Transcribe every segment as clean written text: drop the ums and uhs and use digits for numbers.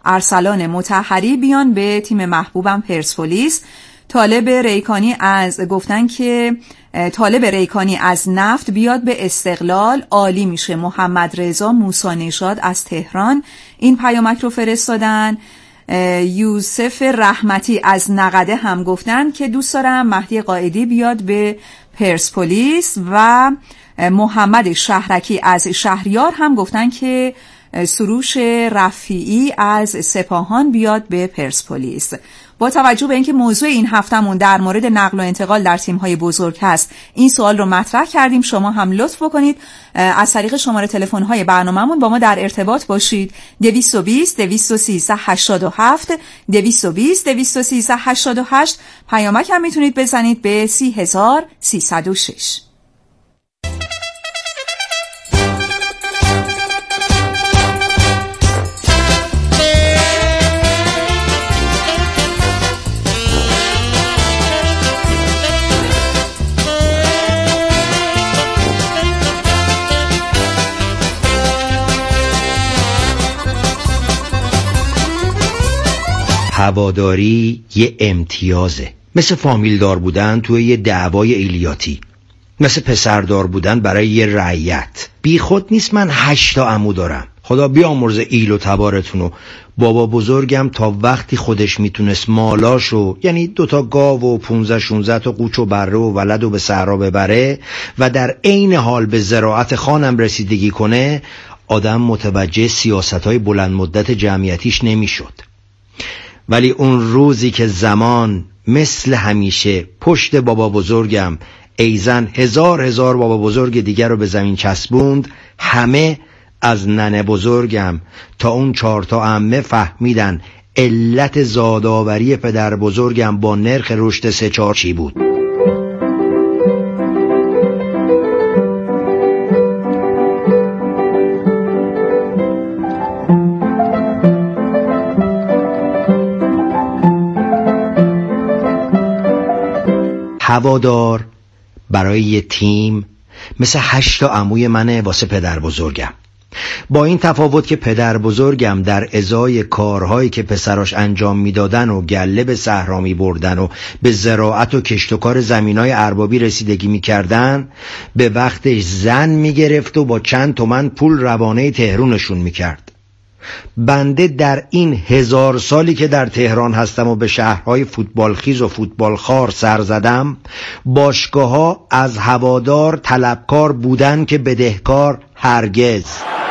ارسلان مطهری بیان به تیم محبوبم پرسپولیس. طالب ریکانی از نفت بیاد به استقلال، عالی میشه. محمد رضا موسی نژاد از تهران این پیامک رو فرستادن. یوسف رحمتی از نقده هم گفتن که دوست دارم مهدی قائدی بیاد به پرسپولیس و محمد شهرکی از شهریار هم گفتن که سروش رفیعی از سپاهان بیاد به پرسپولیس. با توجه به اینکه موضوع این هفتمون در مورد نقل و انتقال در تیم‌های بزرگ هست، این سوال رو مطرح کردیم. شما هم لطف بکنید از طریق شماره تلفن‌های برنامه‌مون با ما در ارتباط باشید. 220 213 87 220 213 88. پیامک هم میتونید بزنید به 30306. هواداری یه امتیازه، مثل فامیلدار بودن توی یه دعوای ایلیاتی، مثل پسردار بودن برای یه رعیت. بی خود نیست من 8 عمو دارم، خدا بیامرزه ایل و تبارتونو. بابا بزرگم تا وقتی خودش میتونست مالاشو، یعنی 2 گاو و 15-16 تا قوچ و بره و ولدو به صحرا ببره و در عین حال به زراعت خانم رسیدگی کنه، آدم متوجه سیاست‌های بلند مدت جمعیتیش نمیشد. ولی اون روزی که زمان مثل همیشه پشت بابا بزرگم ایزن هزار بابا بزرگ دیگر رو به زمین چسبوند، همه از ننه بزرگم تا اون 4 تا عمه فهمیدن علت زادآوری پدر بزرگم با نرخ رشد 3-4 چی بود. هوادار برای یه تیم مثل 8 عموی منه واسه پدر بزرگم، با این تفاوت که پدر بزرگم در ازای کارهایی که پسراش انجام میدادن و گله به صحرا میبردن و به زراعت و کشت و کار زمینای اربابی رسیدگی میکردن، به وقتش زن میگرفت و با چند تومن پول روانه تهرونشون میکرد. بنده در این 1000 سالی که در تهران هستم و به شهرهای فوتبالخیز و فوتبالخوار سر زدم، باشگاه‌ها از هوادار طلبکار بودن که بدهکار هرگز.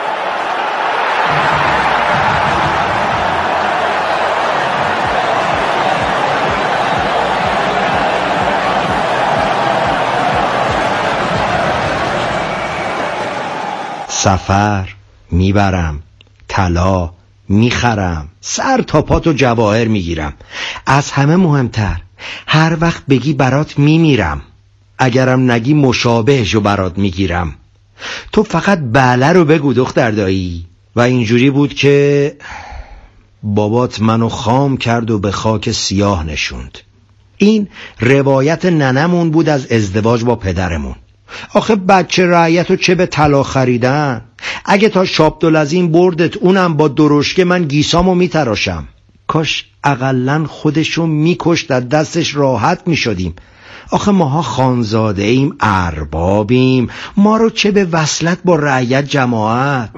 سفر میبرم، طلا میخرم، سر تا پات و جواهر میگیرم. از همه مهمتر هر وقت بگی برات میمیرم، اگرم نگی مشابهشو برات میگیرم. تو فقط بله رو بگو دختر دایی. و اینجوری بود که بابات منو خام کرد و به خاک سیاه نشوند. این روایت ننمون بود از ازدواج با پدرمون. آخه بچه رعیتو چه به طلا خریدن؟ اگه تا شابدالعظیم بردت اونم با درشکه، من گیسامو میتراشم. کاش اقلن خودشو میکشت، از دستش راحت میشدیم. آخه ماها خانزاده ایم، اربابیم، ما رو چه به وصلت با رعیت جماعت.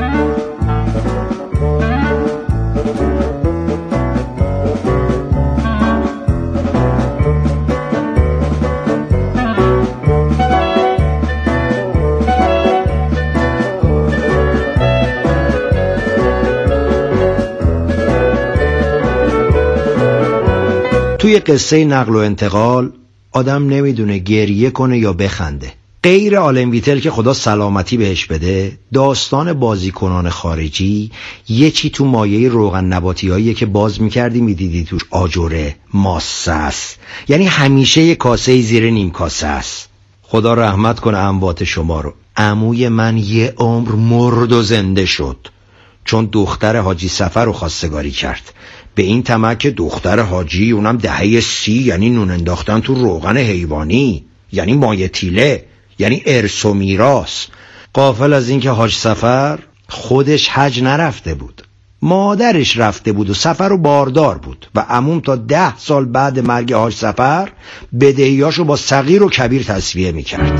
توی قصه نقل و انتقال آدم نمیدونه گریه کنه یا بخنده. غیر آلن ویتل که خدا سلامتی بهش بده، داستان بازیکنان خارجی یه چی تو مایه روغن نباتی هاییه که باز میکردی میدیدی توش آجوره، ماسه است، یعنی همیشه یه کاسه زیر نیم کاسه است. خدا رحمت کنه اموات شما رو. عموی من یه عمر مرد و زنده شد چون دختر حاجی سفر رو خواستگاری کرد. به این طمع که دختر حاجی، اونم دهه 30، یعنی نون انداختن تو روغن حیوانی، یعنی مایه تیله، یعنی ارث و میراث. غافل از این که حاج سفر خودش حج نرفته بود. مادرش رفته بود و سفر و باردار بود و عموم تا 10 سال بعد مرگ حاج سفر بدهیاشو با صغیر و کبیر تسویه میکرد.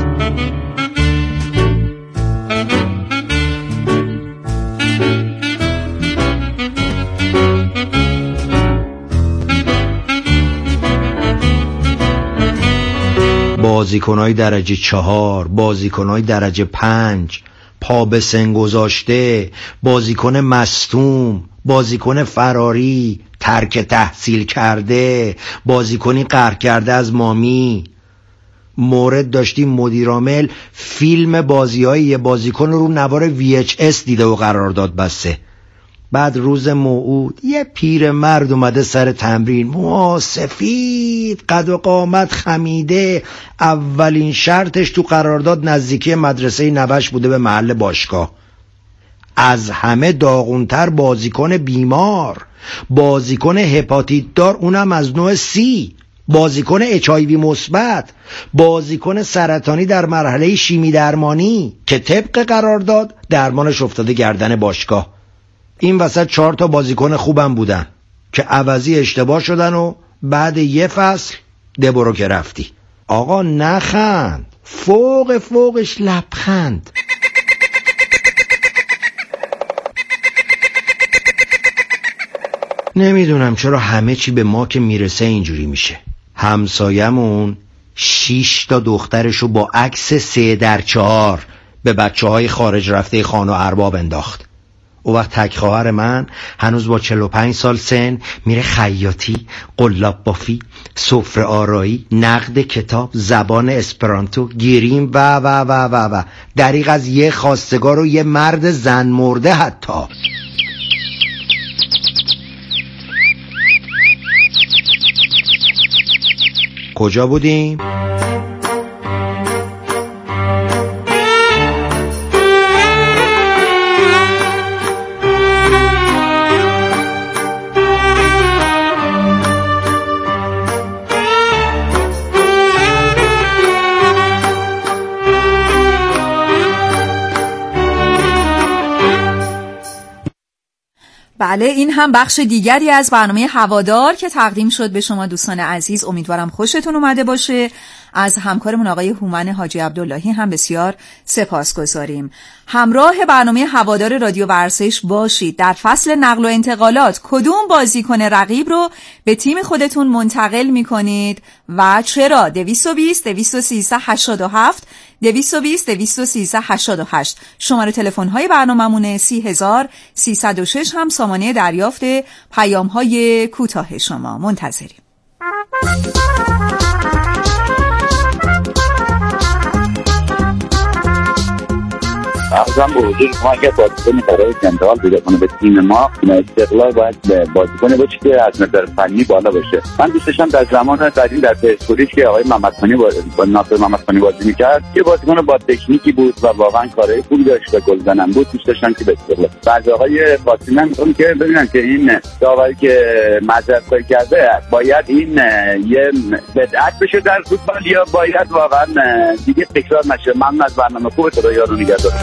بازیکنای درجه 4، بازیکنای درجه 5، پا به سن گذاشته، بازیکن مصدوم، بازیکن فراری، ترک تحصیل کرده، بازیکنی قهر کرده از مامی. مورد داشتیم مدیرعامل فیلم بازی‌های یه بازیکن رو نوار VHS دیده و قرارداد بسته. بعد روز موعود یه پیر مرد اومده سر تمرین، موها سفید، قد و قامت خمیده، اولین شرطش تو قرارداد نزدیکی مدرسه نوش بوده به محل باشگاه. از همه داغونتر بازیکن بیمار، بازیکن هپاتیت دار، اونم از نوع C، بازیکن HIV مثبت، بازیکن سرطانی در مرحله شیمی درمانی که طبق قرارداد درمانش افتاده گردن باشگاه. این وسط 4 تا بازیکن خوبم بودن که عوضی اشتباه شدن و بعد یه فصل دبرو که رفتی. آقا نخند، فوقش لبخند. نمیدونم چرا همه چی به ما که میرسه اینجوری میشه. همسایمون 6 تا دخترشو با عکس 3x4 به بچه‌های خارج رفته خان و ارباب انداخت. او وقت تک خواهر من هنوز با 45 سال سن میره خیاطی، قلاب بافی، سفره آرایی، نقد کتاب، زبان اسپرانتو، گریم و دریغ از یه خواستگار و یه مرد زن مرده. حتی کجا بودیم؟ بله، این هم بخش دیگری از برنامه هوادار که تقدیم شد به شما دوستان عزیز. امیدوارم خوشتون اومده باشه. از همکارمون آقای هومن حاجی عبداللهی هم بسیار سپاسگزاریم. همراه برنامه هوادار رادیو ورزش باشید. در فصل نقل و انتقالات کدوم بازیکن رقیب رو به تیم خودتون منتقل میکنید و چرا؟ 220 213 87 220 213 88 شماره تلفن های برنامه‌مونه. 30306 هم سامانه دریافت پیام های کوتاه شما. منتظریم. ارزم به حضور شما اگر بازیکن برای سنترال پیدا کنه به تیم ما، استقلال باید بازیکن باشه که از نظر فنی بالا باشه. من دوست داشتم در زمان قدیم در پرسپولیس که آقای محمدخانی با ناصر محمدخانی بازی می‌کرد که بازیکن با تکنیکی بود و واقعا کارهای خوبی داشت و گلزنم بود، دوست داشتم که به استقلال. بعد آقای فاطمی میگم که ببینن که این داوری که معذرت کرده باید این یه بدعت بشه در فوتبال یا باید واقعا دیگه تکرار نشه. من از برنامه خوب تو یارو نگهدارم.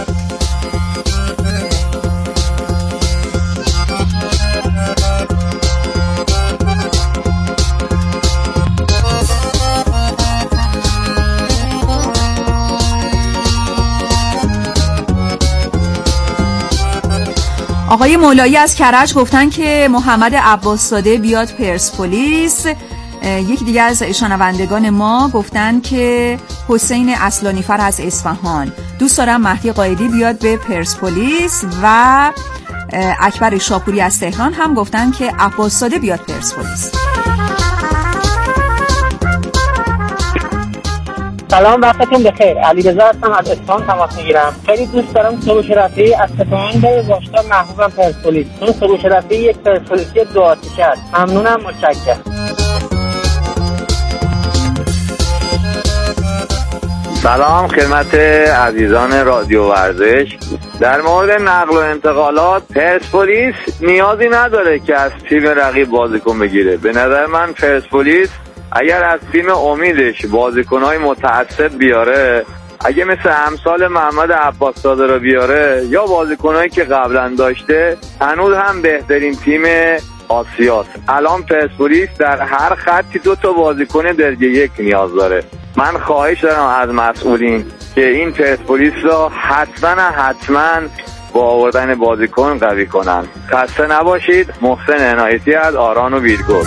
آقای مولایی از کرج گفتن که محمد عباس‌زاده بیاد پرسپولیس. یکی دیگه از شنوندگان ما گفتن که حسین اصلانیفر از اصفهان دوست دارم مهدی قائدی بیاد به پرسپولیس و اکبر شاپوری از تهران هم گفتن که عباس‌زاده بیاد پرسپولیس. سلام، وقتتون بخیر. علیرضا هستم از اصفهان تماس میگیرم. خیلی دوست دارم سروش رفیعی از سپاهان به باشگاه محبوبم پرسپولیس. اون سروش رفیعی یک پرسپولیسی دو آتیشه است. ممنونم، متشکرم. سلام خدمت عزیزان رادیو ورزش. در مورد نقل و انتقالات پرسپولیس نیازی نداره که از تیم رقیب بازیکن بگیره. به نظر من پرسپولیس اگر از تیم امیدش بازیکن‌های متعصب بیاره، اگه مثل امثال محمد عباس‌زاده رو بیاره یا بازیکنایی که قبلا داشته، هنوز هم بهترین تیم آسیاست. الان پرسپولیس در هر خطی 2 تا بازیکن درجه 1 نیاز داره. من خواهش دارم از مسئولین که این پرسپولیس رو حتما با آوردن بازیکن قوی کنن. خسته نباشید. محسن عنایتی از آران و بیرگل.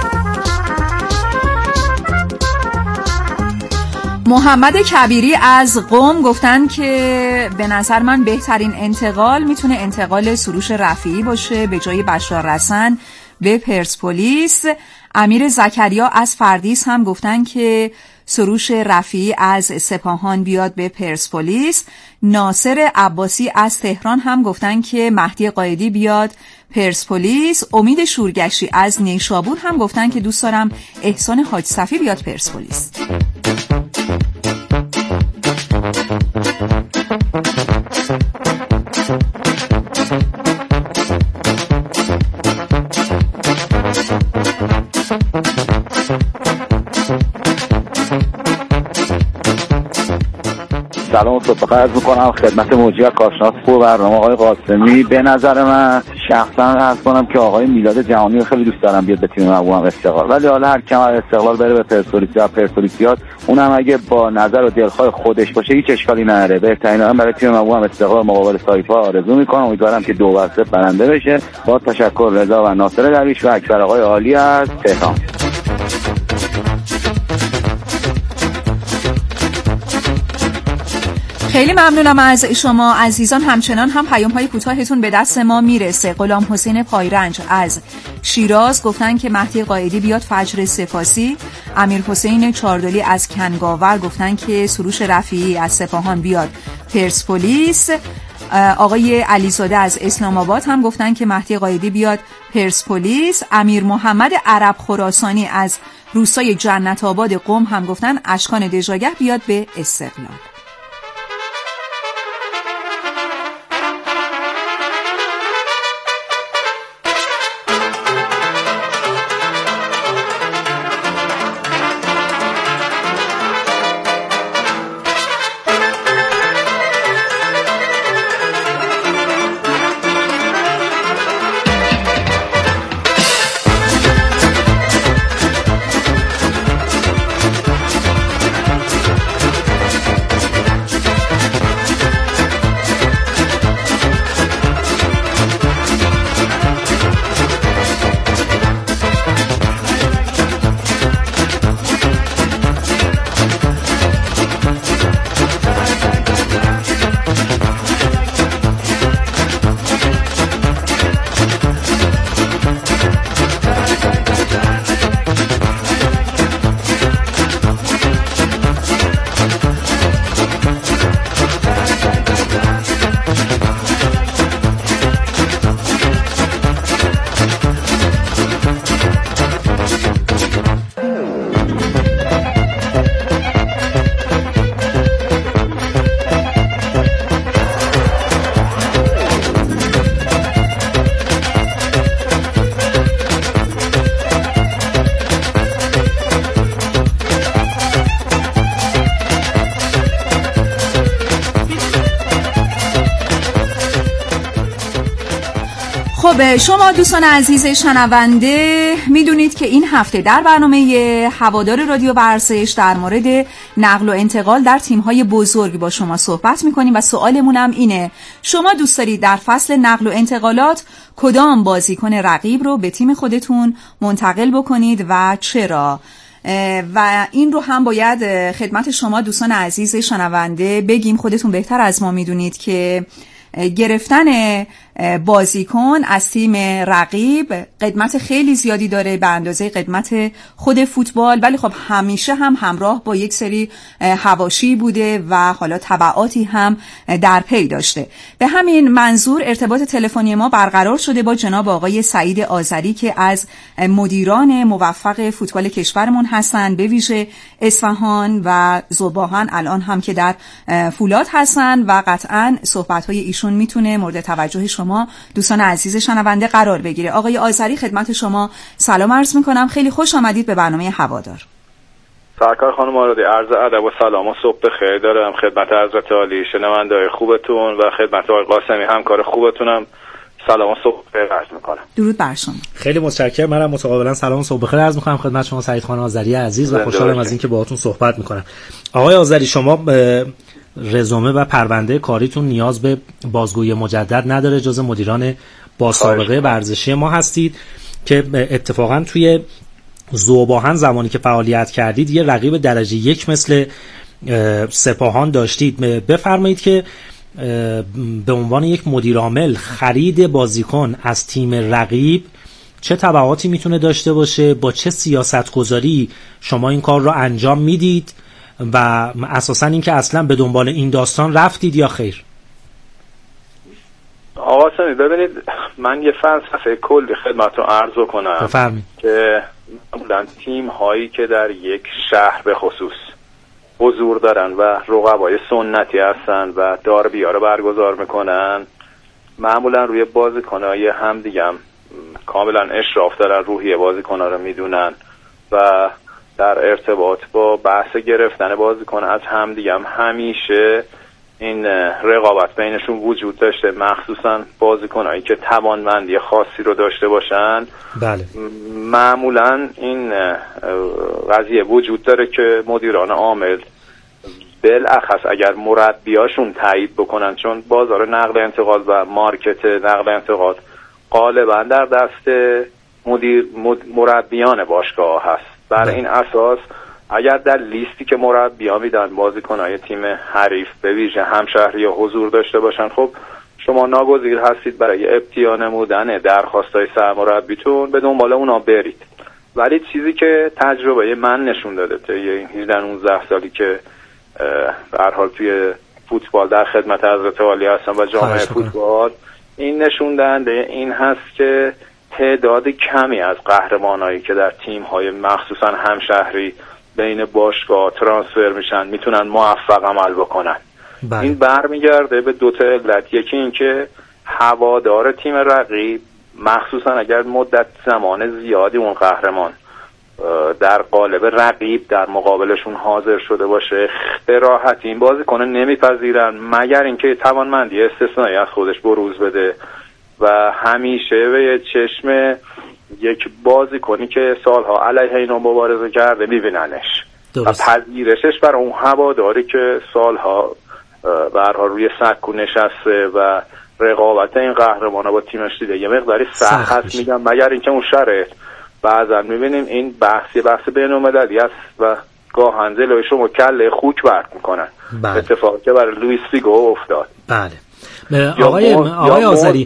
محمد کبیری از قم گفتن که به نظر من بهترین انتقال میتونه انتقال سروش رفیعی باشه به جای بشار رسن به پرسپولیس. امیر زکریا از فردیس هم گفتن که سروش رفیعی از سپاهان بیاد به پرسپولیس. ناصر عباسی از تهران هم گفتن که مهدی قائدی بیاد پرسپولیس. امید شورگشی از نیشابور هم گفتن که دوست دارم احسان حاج صفی بیاد پرسپولیس. سلام و صبح عرض میکنم خدمت موجی کارشناس پور برنامه آقای قاسمی. به نظر من شخصا عرض کنم که آقای میلاد جهانی رو خیلی دوست دارم بیاد به تیم مقبولم استقلال، ولی حالا هر کم استقلال بره به پرسپولیس یا پرسپولیسیات، اونم اگه با نظر و دلخواه خودش باشه هیچ اشکالی نداره. بهترین هم برای تیم مقبولم استقلال مقابل سایپا آرزو میکنم. امیدوارم که 2-0 برنده بشه. با تشکر رضا و ناصر درویش و اکبر آقای عالی از تهران. خیلی ممنونم از شما عزیزان. همچنان هم پیام‌های کوتاهتون به دست ما میرسه. غلام حسین پایرنج از شیراز گفتن که مهدی قائدی بیاد فجر سپاسی. امیر حسین چاردلی از کنگاور گفتن که سروش رفیعی از سپاهان بیاد پرسپولیس. آقای علیزاده از اسلام آباد هم گفتن که مهدی قائدی بیاد پرسپولیس. امیر محمد عرب خراسانی از روستای جنت آباد قم هم گفتن اشکان دژاگه بیاد به استقلال. خب شما دوستان عزیز شنونده میدونید که این هفته در برنامه هوادار رادیو ورزش در مورد نقل و انتقال در تیم‌های بزرگ با شما صحبت می‌کنیم و سوالمون هم اینه: شما دوست دارید در فصل نقل و انتقالات کدام بازیکن رقیب رو به تیم خودتون منتقل بکنید و چرا؟ و این رو هم باید خدمت شما دوستان عزیز شنونده بگیم. خودتون بهتر از ما میدونید که گرفتن بازیکن از تیم رقیب قدمت خیلی زیادی داره به اندازه قدمت خود فوتبال، ولی خب همیشه هم همراه با یک سری حواشی بوده و حالا تبعاتی هم در پی داشته. به همین منظور ارتباط تلفنی ما برقرار شده با جناب آقای سعید آذری که از مدیران موفق فوتبال کشورمون هستن، به ویژه اصفهان و ذوباهن الان هم که در فولاد هستن و قطعاً صحبت‌های ایشون میتونه مورد توجه شما دوستان عزیز شنونده قرار بگیره. آقای آذری خدمت شما سلام عرض میکنم. خیلی خوش آمدید به برنامه هوادار. سرکار خانم آرادی، عرض ادب و سلام و صبح بخیر دارم خدمت حضرت عالی، شنونده‌های خوبتون و خدمت آقای قاسمی همکار خوبتونم سلام و صبح بخیر عرض می‌کنم. درود بر شما. خیلی متشکرم. منم متقابلا سلام و صبح بخیر عرض می‌کنم خدمت شما سعید خان آذری عزیز و خوشحالم از اینکه باهاتون صحبت می‌کنم. آقای آذری، شما رزومه و پرونده کاریتون نیاز به بازگویی مجدد نداره، جز مدیران با سابقه ورزشی ما هستید که اتفاقا توی ذوباهن زمانی که فعالیت کردید یه رقیب درجه 1 مثل سپاهان داشتید. بفرمایید که به عنوان یک مدیر عامل خرید بازیکن از تیم رقیب چه تبعاتی میتونه داشته باشه، با چه سیاست‌گذاری شما این کار رو انجام میدید و اساساً اینکه اصلا به دنبال این داستان رفتید یا خیر؟ آقا سمی ببینید، من یه فلسفه کلی خدمتتون عرض کنم. بفرمایید. که معمولاً تیم هایی که در یک شهر به خصوص حضور دارن و رقبای سنتی هستن و داربی‌ها رو برگزار میکنن، معمولاً روی بازیکن‌های هم دیگه هم کاملاً اشراف دارن، روحیه بازیکن‌ها رو میدونن و در ارتباط با بحث گرفتن بازیکن از هم دیگه هم همیشه این رقابت بینشون وجود داشته، مخصوصا بازیکنایی که توانمندی خاصی رو داشته باشن. بله. معمولا این قضیه وجود داره که مدیران عامل بالاخص اگر مربیاشون تایید بکنن، چون بازار نقل و انتقال و مارکت نقل و انتقال غالبا در دست مربیان باشگاه هست. بر این اساس اگر در لیستی که مربی‌ها میدن بازیکن‌های تیم حریف به ویژه همشهری حضور داشته باشن، خب شما ناگزیر هستید برای ابطاء نمودن درخواست‌های سرمربیتون به دنبال اونا برید. ولی چیزی که تجربه من نشون داده تا این 18-19 سالی که به هر حال توی فوتبال در خدمت حضرت عالی هستم و جامعه فوتبال، این نشون دهنده این هست که تعداد کمی از قهرمانایی که در تیم‌های مخصوصا همشهری بین باشگاه ترانسفر میشن میتونن موفق عمل بکنن. بله. این برمیگرده به دو تا علت. یکی این که هوادار تیم رقیب، مخصوصا اگر مدت زمان زیادی اون قهرمان در قالب رقیب در مقابلشون حاضر شده باشه، به راحتی این بازیکن نمیپذیرن مگر اینکه توانمندی استثنایی از خودش بروز بده و همیشه به چشم یک بازیکنی که سالها علیه اینا مبارزه کرده میبیننش و پذیرشش برای اون هواداری که سالها به هر حال روی سکو نشسته و رقابت این قهرمانا با تیمش دیده یه مقداری سخت هست، میگم مگر اینکه اون شرایط. بعضا میبینیم این بحث بین‌المللی است و گاهن جلوی شما کله خوک برد میکنن. اتفاقی که برای لوئیس فیگو افتاد. بله. آقای آذری،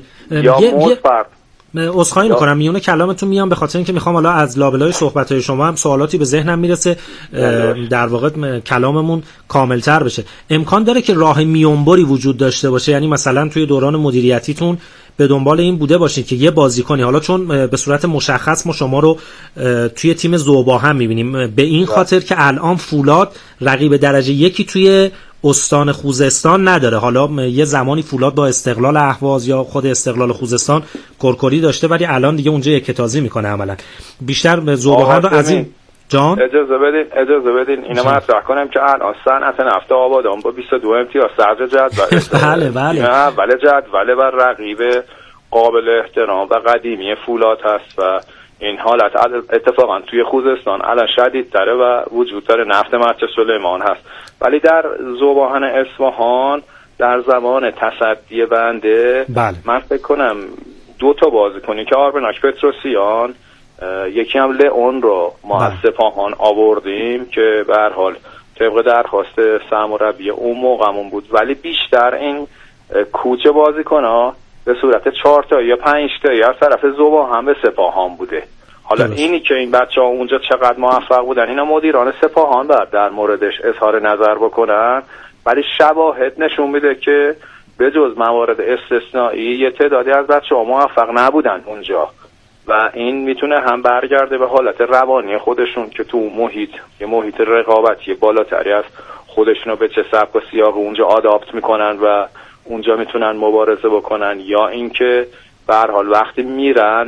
عذرخواهی میکنم میونه کلامتون میام به خاطر اینکه میخوام حالا از لابلای صحبت‌های شما هم سوالاتی به ذهنم میرسه، در واقع کلاممون کاملتر بشه. امکان داره که راه میونبری وجود داشته باشه؟ یعنی مثلا توی دوران مدیریتیتون به دنبال این بوده باشید که یه بازیکنی، حالا چون به صورت مشخص ما شما رو توی تیم ذوباهن میبینیم، به این خاطر که الان فولاد رقیب درجه 1 توی استان خوزستان نداره، حالا یه زمانی فولاد با استقلال اهواز یا خود استقلال خوزستان کرکری داشته ولی الان دیگه اونجا یکتازی میکنه عملا. بیشتر به ذوباهن رو از این جان اجازه بدین اینو مطرح کنم که الان صنعت نفت آبادان با 22 امتیاز صدر جدول بله جدول و رقیب قابل احترام و قدیمی فولاد هست و این حالت اتفاقا توی خوزستان الان شدیدتره و وجود داره. نفت مرج سلیمان هست. ولی در ذوباهن اصفهان در زمان تصدی بنده من فکر کنم 2 تا بازیکنی که آربناک پتروسیان، یکی هم لئون رو ما از سپاهان آوردیم که به هر حال طبق درخواست سرمربی اون موقعمون بود، ولی بیشتر این کوچه بازیکن‌ها به صورت 4 تا یا 5 تا از طرف ذوباهن به سپاهان بوده. حالا اینی که این بچه‌ها اونجا چقدر موفق بودن اینا مدیران سپاهان باید در موردش اظهار نظر بکنن، ولی شواهد نشون میده که به جز موارد استثنایی یه تعدادی از بچه‌ها موفق نبودن اونجا و این میتونه هم برگرده به حالت روانی خودشون که تو یه محیط رقابتی بالاتری است خودشونو به چه سبک و سیاق اونجا آداپت میکنن و اونجا میتونن مبارزه بکنن، یا اینکه به هر حال وقتی میرن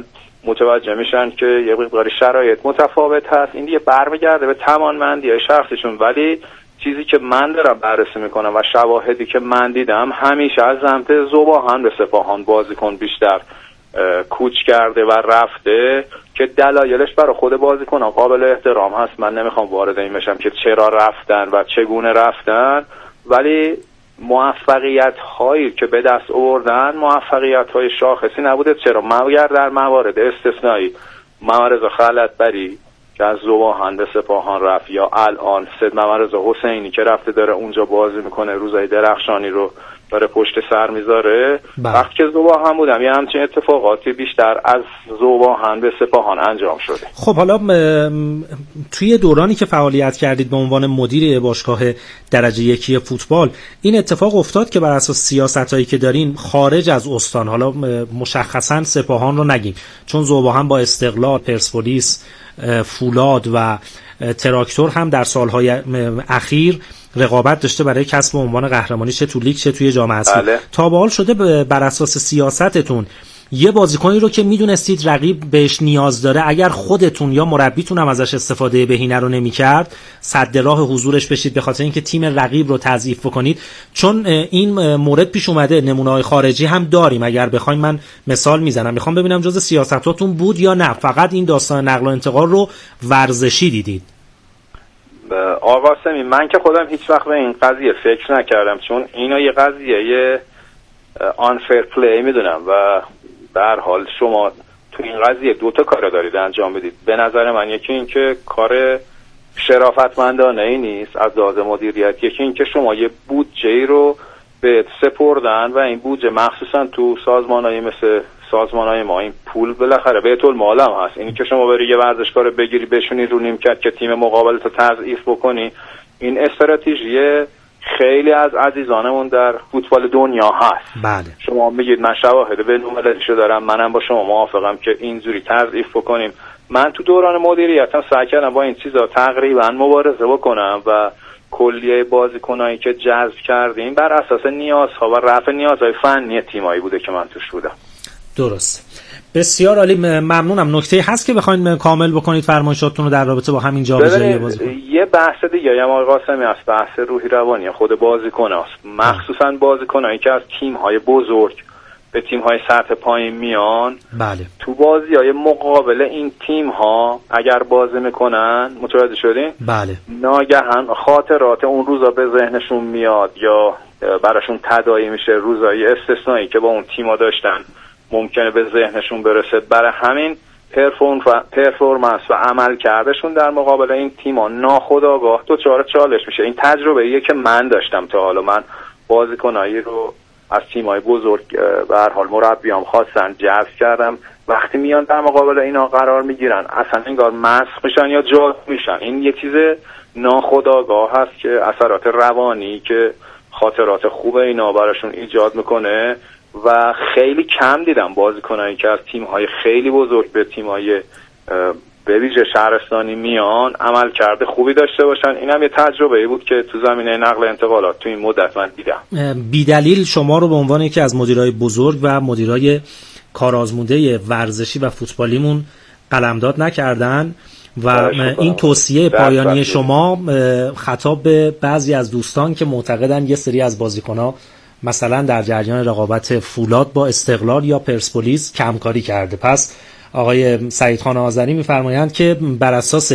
متوجه میشن که یه مقدار شرایط متفاوت هست. این دیگه برمیگرده به توانمندی‌های شخصیشون، ولی چیزی که من دارم بررسی میکنم و شواهدی که من دیدم همیشه از سمت ذوباهن به سپاهان بازیکن بیشتر کوچ کرده و رفته که دلایلش برای خود بازیکنان قابل احترام هست. من نمیخوام وارد این بشم که چرا رفتن و چگونه رفتن، ولی موفقیت هایی که به دست آوردن موفقیت های شاخصی نبوده. چرا؟ مگر در موارد استثنایی، ممرزا خلعتبری که از ذوباهن به سپاهان رفت، یا الان سید ممرزا حسینی که رفته داره اونجا بازی میکنه، روزای درخشانی رو داره پشت سر میذاره. وقتی که ذوباهن بودم یه همچین اتفاقاتی بیشتر از ذوباهن به سپاهان انجام شده. خب حالا توی دورانی که فعالیت کردید به عنوان مدیر باشگاه درجه یکی فوتبال، این اتفاق افتاد که بر اساس سیاستایی که دارین خارج از استان، حالا مشخصا سپاهان رو نگیم چون ذوباهن با استقلال، پرسپولیس، فولاد و تراکتور هم در سالهای اخیر رقابت داشته برای کسب عنوان قهرمانی، چه تو لیگ چه توی جام حذفی. تا به حال شده بر اساس سیاستتون یه بازیکنی رو که میدونستید رقیب بهش نیاز داره، اگر خودتون یا مربیتون هم ازش استفاده بهینه رو نمی‌کرد، سد راه حضورش بشید به خاطر اینکه تیم رقیب رو تضعیف بکنید؟ چون این مورد پیش اومده، نمونه‌های خارجی هم داریم. اگر بخواید من مثال میزنم، میخوام ببینم جز سیاستاتون بود یا نه فقط این داستان نقل و انتقال رو ورزشی دیدید. آقا قاسمی، من که خودم هیچ وقت به این قضیه فکر نکردم، چون اینا یه قضیه unfair play میدونم و به هر حال شما تو این قضیه دوتا کار دارید انجام بدید. به نظر من یکی این که کار شرافتمندانه ای نیست از لحاظ مدیریت، یکی این که شما یه بودجه رو به سپردن و این بودجه مخصوصا تو سازمان‌های مثل سازمان‌های ما این پول بالاخره بیت المال هم هست. اینی که شما بری یه ورزشکار رو بگیری بشونی رو نیمکت که تیم مقابل تو تضعیف بکنی، این استراتژی خیلی از عزیزانمون در فوتبال دنیا هست. بله. شما میگید من شواهد بین‌المللیشو دارم، منم با شما موافقم که اینجوری تضعیف بکنیم. من تو دوران مدیریتم سعی کردم با این چیزا تقریبا مبارزه بکنم و کلیه بازیکنایی که جذب کردیم بر اساس نیازها و رفع نیازهای فنی تیمایی بوده که من توش بودم. درست. بسیار عالی، ممنونم. نکته هست که بخواید کامل بکنید فرمایشاتتون رو در رابطه با همین جابجایی بازیکن؟ یه بحث دیگه هم آقای قاسمی است، بحث روحی روانی خود بازیکناست، مخصوصا بازیکنایی که از تیم‌های بزرگ به تیم‌های سطح پایین میان. بله. تو بازی‌های مقابل این تیم‌ها اگر بازی میکنن، متوجه شدین؟ بله. ناگهان خاطرات اون روزا به ذهنشون میاد یا براشون تداعی میشه روزای استثنایی که با اون تیم‌ها داشتن ممکنه به ذهنشون برسه. برای همین پرفورمنس و عمل کردشون در مقابل این تیم‌ها ناخودآگاه دچار چالش میشه. این تجربه‌ایه که من داشتم تا حالا. من بازیکنایی رو از تیم‌های بزرگ به هر حال مربیام خواستن جذب کردم، وقتی میان در مقابل اینا قرار میگیرن اصلا انگار مسخ میشن یا جادو میشن. این یک چیز ناخودآگاه هست که اثرات روانی که خاطرات خوب اینا براشون ایجاد میکنه و خیلی کم دیدم بازیکنایی که از تیم‌های خیلی بزرگ به تیم‌های به ویژه شهرستانی میان عمل کرده خوبی داشته باشن. اینم یه تجربه‌ای بود که تو زمینه نقل و انتقالات تو این مدت من دیدم. بی‌دلیل شما رو به عنوان یکی از مدیرای بزرگ و مدیرای کارآزموده ورزشی و فوتبالیمون قلمداد نکردن و این توصیه پایانی شما خطاب به بعضی از دوستان که معتقدن یه سری از بازیکن‌ها مثلا در جریان رقابت فولاد با استقلال یا پرسپولیس کمکاری کرده. پس آقای سعیدخان آذری می‌فرمایند که بر اساس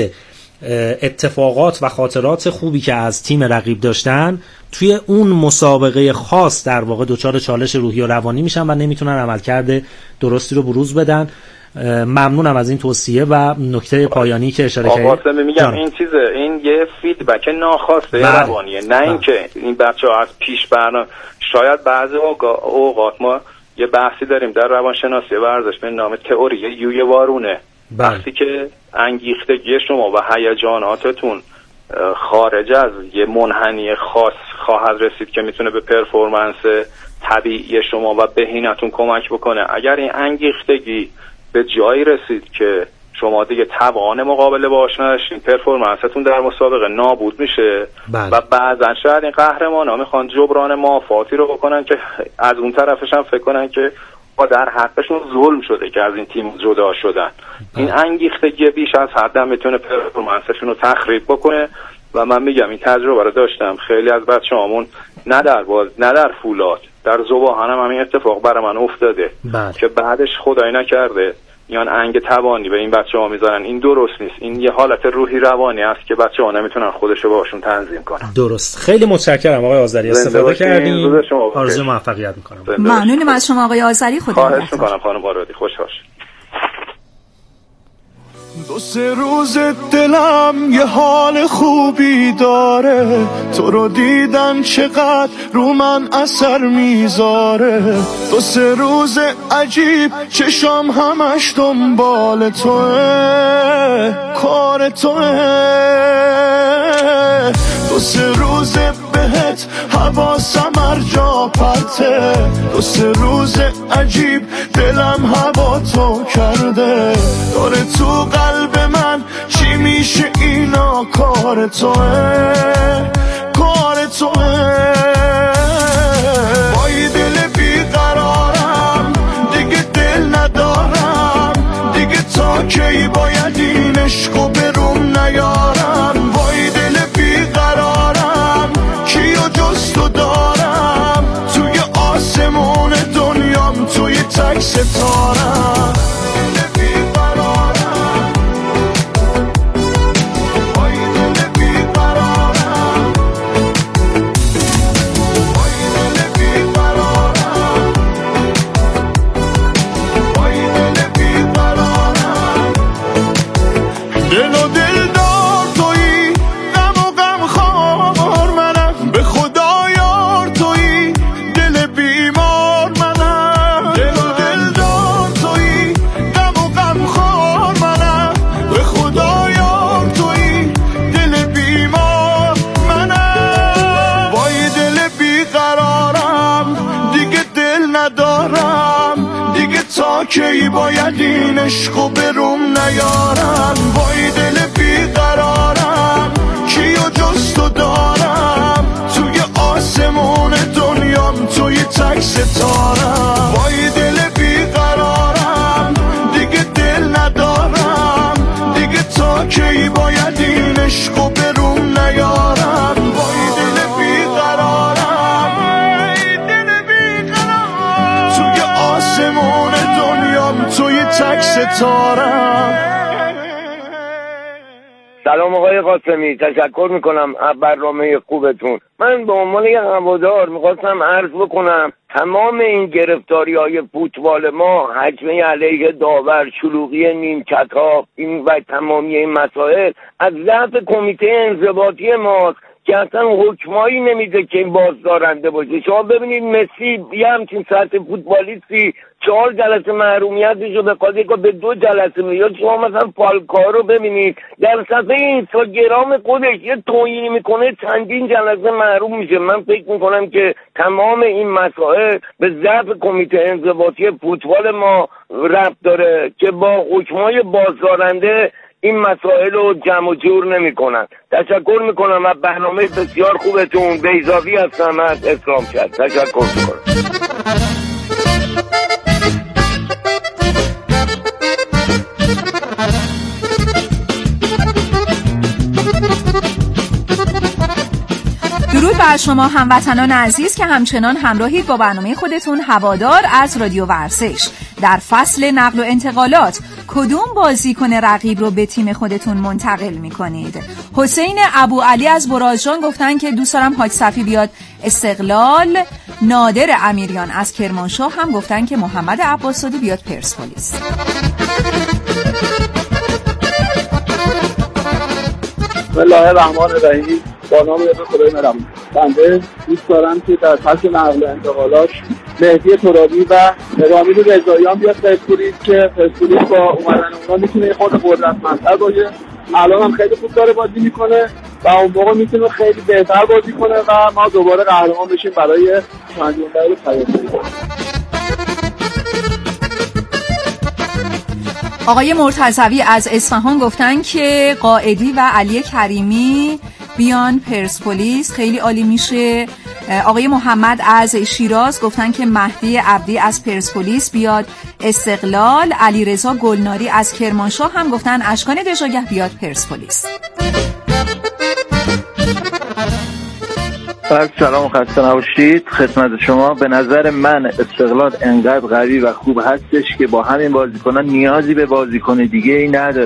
اتفاقات و خاطرات خوبی که از تیم رقیب داشتن توی اون مسابقه خاص در واقع دچار چالش روحی و روانی میشن و نمیتونن عملکرد درستی رو بروز بدن. ممنونم از این توصیه و نکته پایانی که اشاره کردید. آقا میگم این یه فیدبک ناخواسته روانیه، نه اینکه این بچه‌ها از پیش برنامه. شاید بعضی اوقات ما یه بحثی داریم در روانشناسی ورزش به نام تئوری یوی وارونه. وقتی که انگیختگی شما و هیجاناتتون خارج از یه منحنی خاص خواهد رسید که میتونه به پرفورمنس طبیعی شما و بهینتون کمک بکنه، اگر این انگیختگی به جایی رسید که شما دیگه توان مقابله باش نداشتین، پرفورمنستون در مسابقه نابود میشه. و بعضا شاید این قهرمانا میخوان جبران مافاتی رو بکنن که از اون طرفش هم فکر کنن که در حقشون ظلم شده که از این تیم جدا شدن. این انگیختگی بیش از حد هم میتونه پرفورمنسشون رو تخریب بکنه و من میگم این تجربه رو داشتم. خیلی از بچه‌هامون نه در فولاد، در ذوب‌آهن هم همین اتفاق برای من افتاده که بعدش خدای نکرده میان انگ تبانی به این بچه‌ها میذارن. این درست نیست. این یه حالت روحی روانی است که بچه‌ها نمیتونن خودشو باشون تنظیم کنن. درست. خیلی متشکرم آقای آذری، استفاده کردیم. آرزوی موفقیت میکنم. ممنونم از شما آقای آذری. خواهش میکنم خانم آرادی. خوشحال شید. دو سه روز دلم یه حال خوبی داره، تو رو دیدن چقدر رو من اثر میذاره. دو سه روز عجیب چشام همش دنبال توه، کار توه. دو سه روز بهت حواسم هر جا پرته، دو سه روز عجیب دلم هوا تو کرده. داره تو قلب من چی میشه اینا، کار توه، کار توه. وای دل بیقرارم دیگه دل ندارم، دیگه تا کی باید این عشقو بروم نیارم. وای دل بیقرارم کیو جز تو دارم، توی آسمون دنیام توی تک ستارم. کی باید این عشقو بروم نیارم. وای دل بیقرارم کیو جز تو دارم، توی آسمون دنیام توی تک ستارم. وای دل بیقرارم دیگه دل ندارم، دیگه تا کی باید این عشقو بروم نیارم. وای دل بیقرارم، دل بیقرارم توی آسمون توی تک ستارم. سلام آقای قاسمی، تشکر میکنم از برنامه خوبتون. من به عنوان یک هوادار میخواستم عرض بکنم تمام این گرفتاری‌های فوتبال ما، هجمه علیه داور، شلوغی نیمکت‌ها، این و تمامی این مسائل از ضعف کمیته انضباطی ماست که اصلا حکمایی نمیده که این بازدارنده باشه. شما ببینید مسی یه همچین سطح فوتبالیستی 4 جلسه محرومیتش رو به خاطر که به 2 جلسه میاد. شما مثلا فالکاو رو ببینید در صفحه اینستاگرام خودش یه توهینی میکنه چندین جلسه محروم میشه. من فکر میکنم که تمام این مسائل به ضعف کمیته انضباطی فوتبال ما ربط داره که با حکمای بازدارنده این مسائل رو جمع و جور نمی کنن. تشکر میکنم از برنامه بسیار خوبتون. بیضاوی هستم از اسلام شهر. تشکر میکنم. درود بر شما هموطنان عزیز که همچنان همراهید با برنامه خودتون هوادار از رادیو ورزش. در فصل نقل و انتقالات کدوم بازیکن رقیب رو به تیم خودتون منتقل میکنید؟ حسین ابو علی از برازجان گفتن که دوست دارم حاج صفی بیاد استقلال. نادر امیریان از کرمانشاه هم گفتن که محمد عباس‌زاده بیاد پرسپولیس. بسم الله الرحمن الرحیم. با نام خدای مهربان بنده دوست دارم که در فصل نقل و انتقالات مهدی ترابی و رامین رضاییان بیاد پرسپولیس که پرسپولیس با اومدن اونها میتونه خود قدرتمندتر باشه. الان هم خیلی خوب داره بازی میکنه و اون موقع میتونه خیلی بهتر بازی کنه و ما دوباره قهرمان بشیم برای چمپیون‌لیگ پیاپی. آقای مرتضوی از اصفهان گفتن که قائدی و علی کریمی بیان پرسپولیس، خیلی عالی میشه. آقای محمد از شیراز گفتن که مهدی عبدی از پرسپولیس بیاد استقلال. علیرضا گلناری از کرمانشاه هم گفتن اشکان دژاگه بیاد پرسپولیس. سلام و خسته نباشید خدمت شما. به نظر من استقلال انقدر قوی و خوب هستش که با همین بازیکنان نیازی به بازیکن دیگه ای نداره.